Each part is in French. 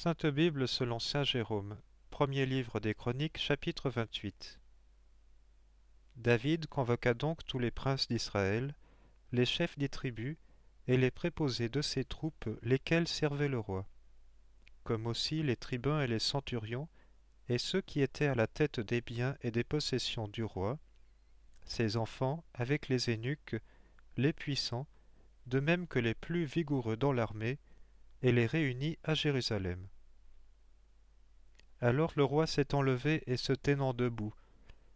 Sainte Bible selon saint Jérôme, premier livre des Chroniques, chapitre 28. David convoqua donc tous les princes d'Israël, les chefs des tribus et les préposés de ses troupes, lesquels servaient le roi, comme aussi les tribuns et les centurions, et ceux qui étaient à la tête des biens et des possessions du roi, ses enfants avec les eunuques, les puissants, de même que les plus vigoureux dans l'armée, et les réunit à Jérusalem. Alors le roi s'étant levé et se tenant debout, dit :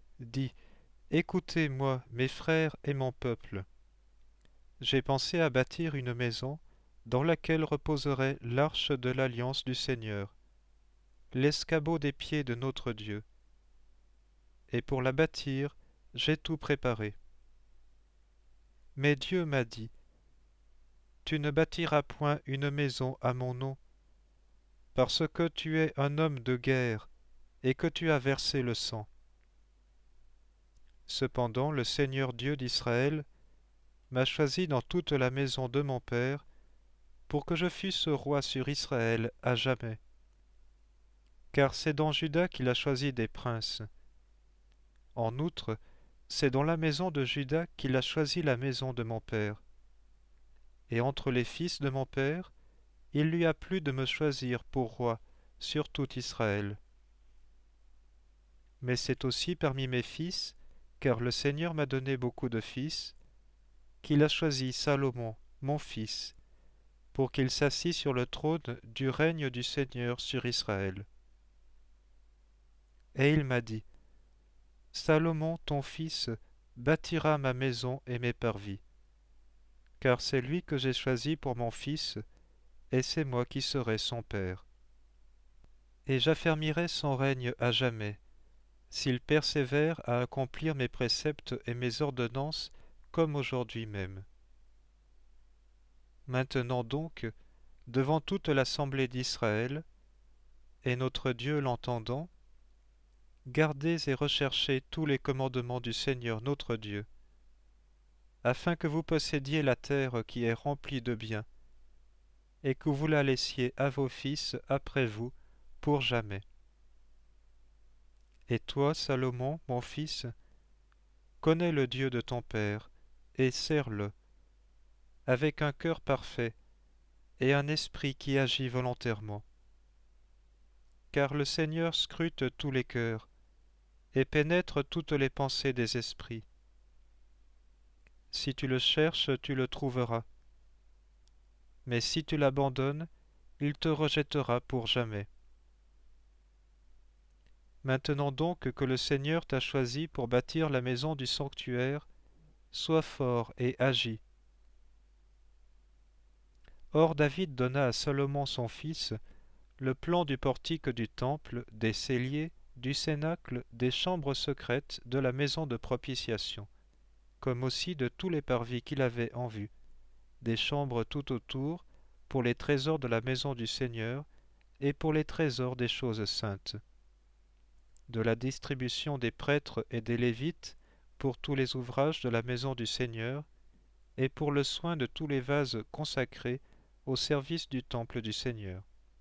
Écoutez-moi, mes frères et mon peuple. J'ai pensé à bâtir une maison dans laquelle reposerait l'arche de l'alliance du Seigneur, l'escabeau des pieds de notre Dieu. Et pour la bâtir, j'ai tout préparé. Mais Dieu m'a dit : Tu ne bâtiras point une maison à mon nom, parce que tu es un homme de guerre et que tu as versé le sang. Cependant, le Seigneur Dieu d'Israël m'a choisi dans toute la maison de mon père pour que je fusse roi sur Israël à jamais. Car c'est dans Juda qu'il a choisi des princes. En outre, c'est dans la maison de Juda qu'il a choisi la maison de mon père. Et entre les fils de mon père, il lui a plu de me choisir pour roi sur tout Israël. Mais c'est aussi parmi mes fils, car le Seigneur m'a donné beaucoup de fils, qu'il a choisi Salomon, mon fils, pour qu'il s'assit sur le trône du règne du Seigneur sur Israël. Et il m'a dit : Salomon, ton fils, bâtira ma maison et mes parvis, car c'est lui que j'ai choisi pour mon fils, et c'est moi qui serai son père. Et j'affermirai son règne à jamais, s'il persévère à accomplir mes préceptes et mes ordonnances comme aujourd'hui même. Maintenant donc, devant toute l'assemblée d'Israël, et notre Dieu l'entendant, gardez et recherchez tous les commandements du Seigneur notre Dieu, afin que vous possédiez la terre qui est remplie de biens, et que vous la laissiez à vos fils après vous pour jamais. Et toi, Salomon, mon fils, connais le Dieu de ton père, et sers-le, avec un cœur parfait, et un esprit qui agit volontairement. Car le Seigneur scrute tous les cœurs, et pénètre toutes les pensées des esprits. Si tu le cherches, tu le trouveras. Mais si tu l'abandonnes, il te rejettera pour jamais. Maintenant donc que le Seigneur t'a choisi pour bâtir la maison du sanctuaire, sois fort et agis. Or David donna à Salomon son fils le plan du portique du temple, des celliers, du cénacle, des chambres secrètes de la maison de propitiation, comme aussi de tous les parvis qu'il avait en vue, des chambres tout autour, pour les trésors de la maison du Seigneur, et pour les trésors des choses saintes, de la distribution des prêtres et des Lévites, pour tous les ouvrages de la maison du Seigneur, et pour le soin de tous les vases consacrés au service du temple du Seigneur.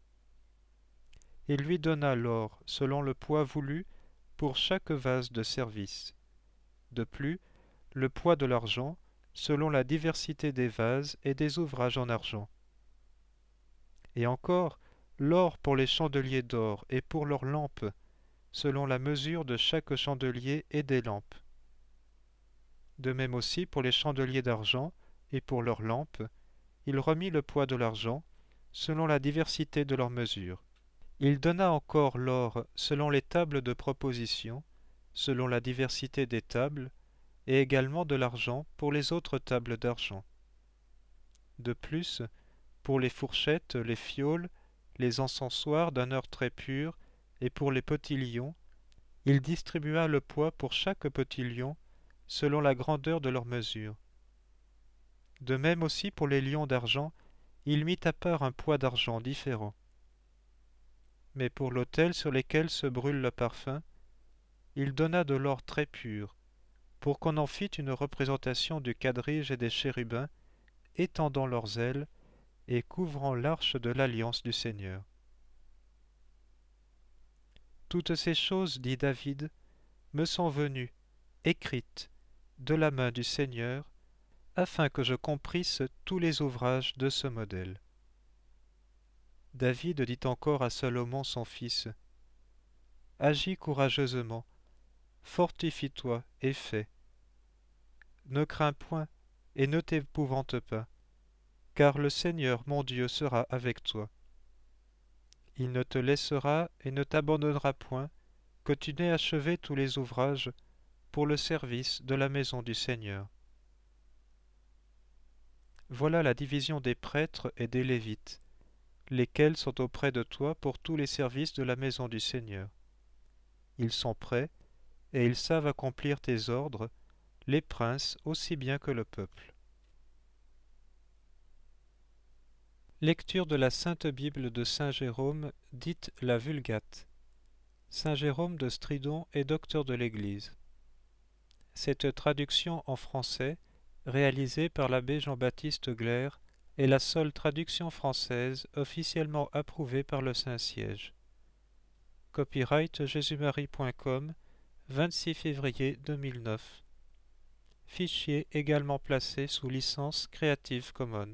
Il lui donna l'or selon le poids voulu pour chaque vase de service. De plus, le poids de l'argent, selon la diversité des vases et des ouvrages en argent. Et encore, l'or pour les chandeliers d'or et pour leurs lampes, selon la mesure de chaque chandelier et des lampes. De même aussi pour les chandeliers d'argent et pour leurs lampes, il remit le poids de l'argent, selon la diversité de leurs mesures. Il donna encore l'or selon les tables de proposition, selon la diversité des tables, et également de l'argent pour les autres tables d'argent. De plus, pour les fourchettes, les fioles, les encensoirs d'un or très pur, et pour les potilions, il distribua le poids pour chaque potilion, selon la grandeur de leur mesure. De même aussi pour les lions d'argent, il mit à part un poids d'argent différent. Mais pour l'autel sur lesquels se brûle le parfum, il donna de l'or très pur, pour qu'on en fît une représentation du quadrige et des chérubins, étendant leurs ailes et couvrant l'arche de l'alliance du Seigneur. Toutes ces choses, dit David, me sont venues, écrites, de la main du Seigneur, afin que je comprisse tous les ouvrages de ce modèle. David dit encore à Salomon son fils, « Agis courageusement, fortifie-toi et fais. Ne crains point et ne t'épouvante pas, car le Seigneur mon Dieu sera avec toi. Il ne te laissera et ne t'abandonnera point, que tu n'aies achevé tous les ouvrages pour le service de la maison du Seigneur. » Voilà la division des prêtres et des Lévites, lesquels sont auprès de toi pour tous les services de la maison du Seigneur. Ils sont prêts, et ils savent accomplir tes ordres, les princes aussi bien que le peuple. Lecture de la Sainte Bible de Saint Jérôme, dite la Vulgate. Saint Jérôme de Stridon est docteur de l'Église. Cette traduction en français, réalisée par l'abbé Jean-Baptiste Glaire, est la seule traduction française officiellement approuvée par le Saint-Siège. Copyright jésus-marie.com, 26 février 2009. Fichier également placé sous licence Creative Commons.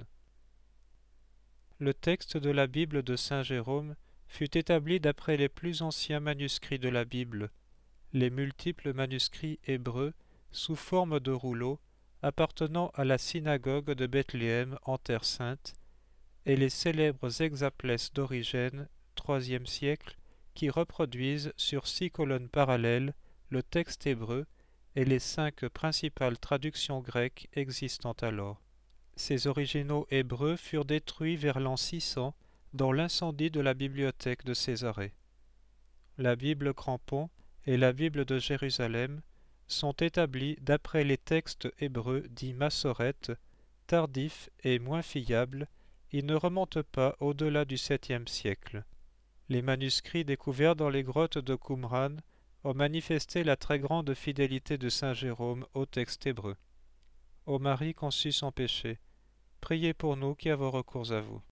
Le texte de la Bible de Saint Jérôme fut établi d'après les plus anciens manuscrits de la Bible, les multiples manuscrits hébreux sous forme de rouleaux appartenant à la synagogue de Bethléem en Terre Sainte, et les célèbres hexaplès d'Origène, IIIe siècle, qui reproduisent sur 6 colonnes parallèles le texte hébreu et les 5 principales traductions grecques existant alors. Ces originaux hébreux furent détruits vers l'an 600 dans l'incendie de la bibliothèque de Césarée. La Bible Crampon et la Bible de Jérusalem sont établis d'après les textes hébreux dits massorètes, tardifs et moins fiables. Ils ne remontent pas au-delà du 7e siècle. Les manuscrits découverts dans les grottes de Qumran ont manifesté la très grande fidélité de saint Jérôme au texte hébreu. Ô Marie conçue sans péché, priez pour nous qui avons recours à vous.